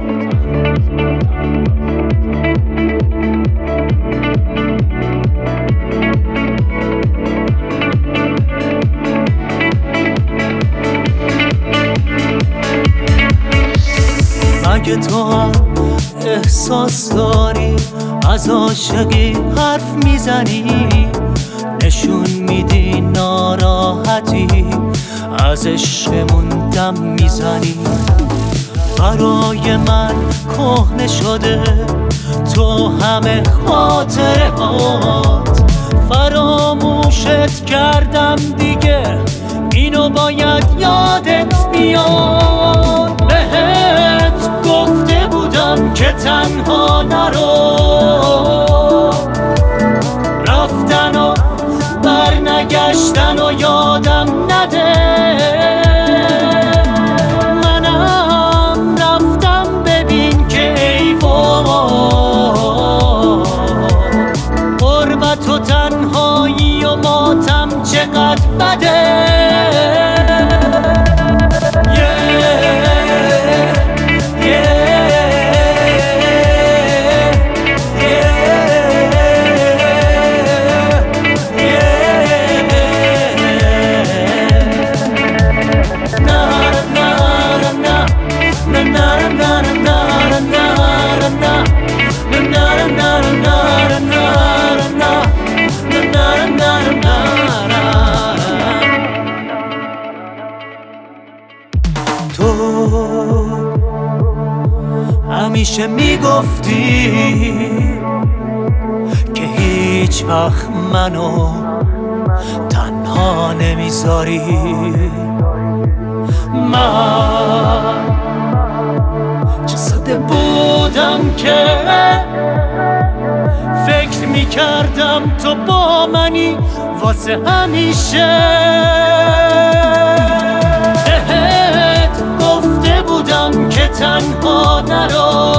مگه تو هم احساس داری از عاشقی حرف میزنی، نشون میدی ناراحتی از عشقمون دم میزنی. برای من کهنه شده تو همه خاطرهات، فراموشت کردم دیگه اینو باید یادت بیاد. بهت گفته بودم که تنها نرو، رفتن و برنگشتن و یادم نده. منم رفتم ببین که ای وای، غربت و تنهایی و ماتم چقدر بده. تو همیشه میگفتی که هیچ وقت منو تنها نمیذاری. من چه ساده بودم که فکر میکردم تو با منی واسه همیشه. گفته بودم که تنها نرو،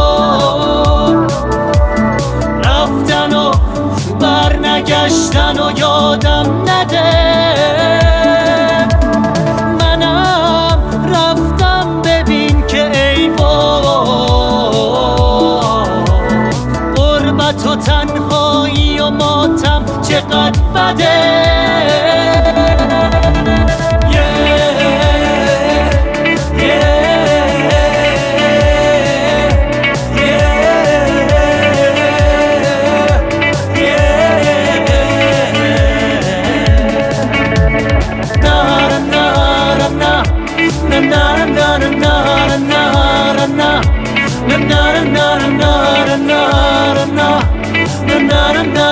رفتن و برنگشتن و یادم نده. منم رفتم ببین که ای وای، غربت و تنهایی و ماتم چقدر بده. Na na na na na na na na na na na.